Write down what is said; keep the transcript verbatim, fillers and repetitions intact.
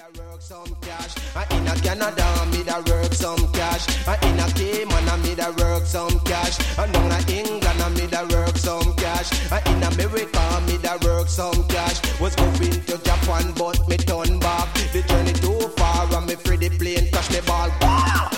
work some cash. In a Canada, me da work some cash. In a Cayman, I me da work some cash. And down in England, I me da work some cash. In America, me da work some cash. Was going to Japan, but me turn back. The journey too far, and me free the plane, touch me ball. Wow!